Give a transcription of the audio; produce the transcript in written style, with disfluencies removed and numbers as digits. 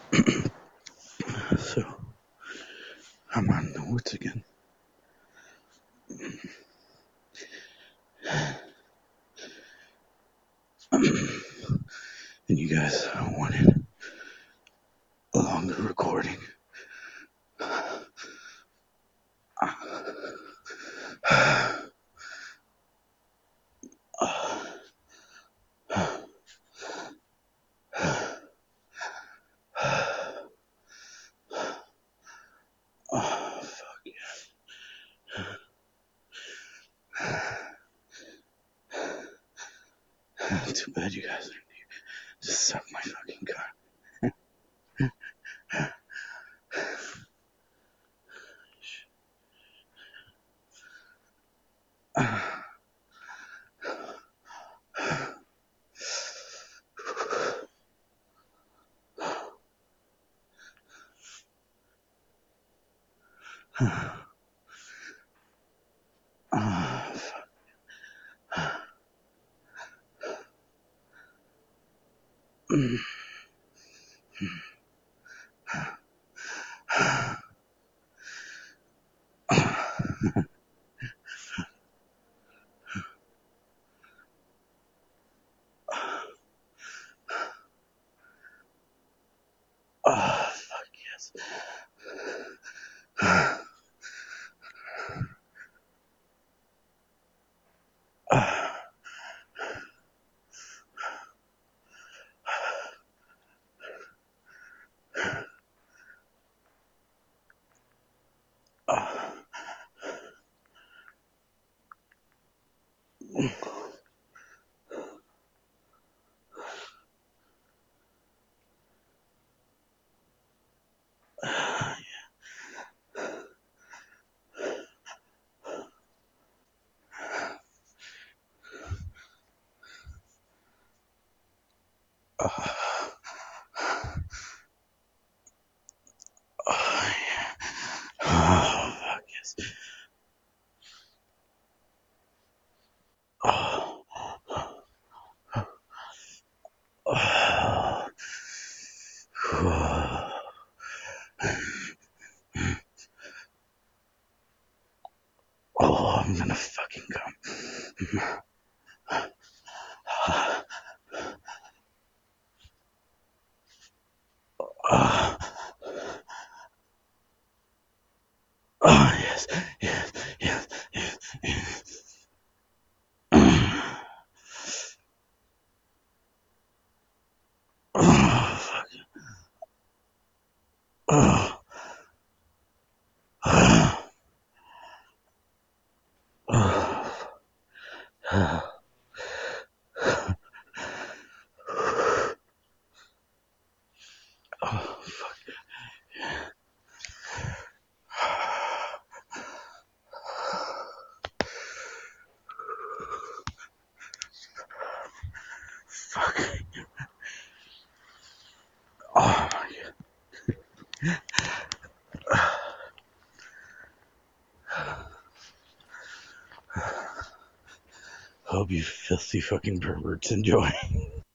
So I'm out in the woods again. And you guys wanted a longer recording. Oh, fuck yeah. Too bad you guys are just suck my fucking cock. Oh, fuck yes. Oh, yeah. Oh, fuck yes. Oh, oh, oh, oh, I'm gonna fucking come. Oh, oh yes, yes, yes, yes, yes. Oh, fuck. Oh, oh, oh, oh, oh, fuck. Fuck. Oh, my God. Hope you filthy fucking perverts enjoy.